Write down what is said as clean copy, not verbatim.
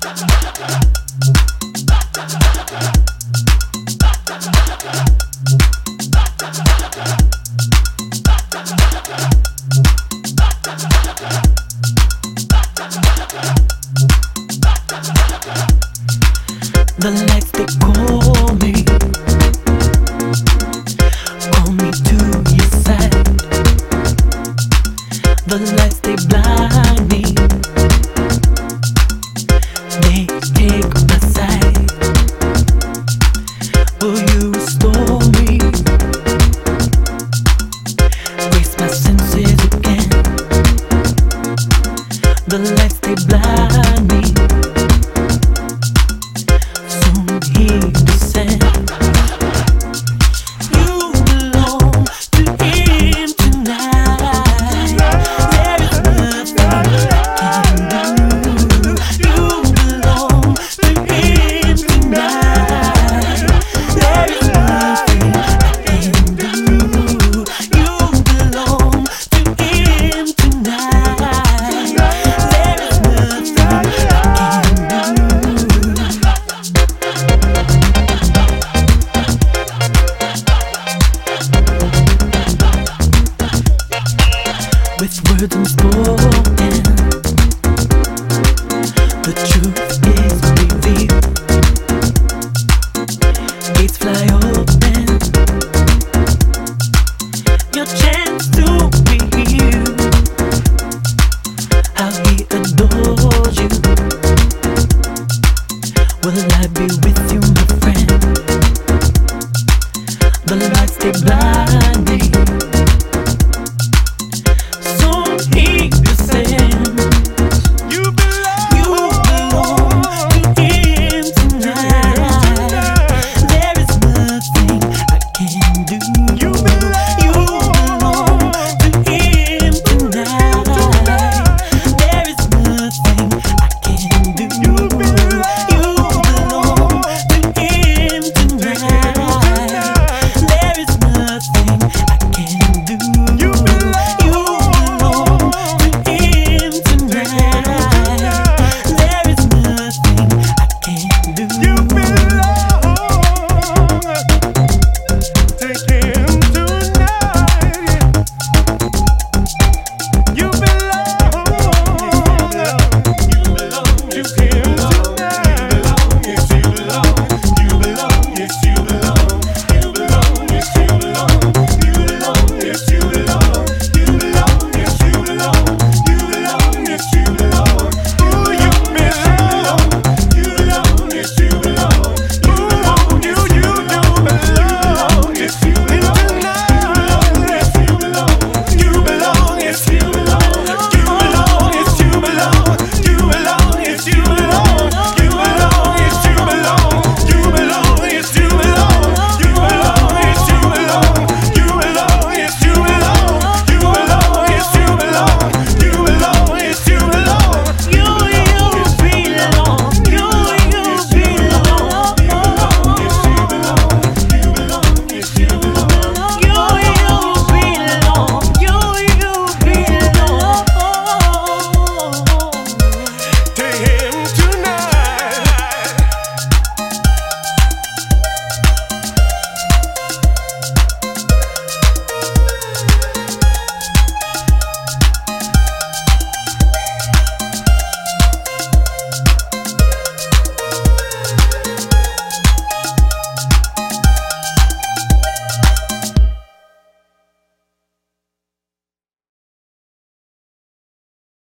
The lights they call me to your side. The lights they blind me, they take my sight. Will you restore me? Raise my senses again. The lights they blind me. With words unspoken, the truth is revealed. Gates fly open, your chance to be healed. How he adores you. Will I be with you, my friend? The lights they blind me.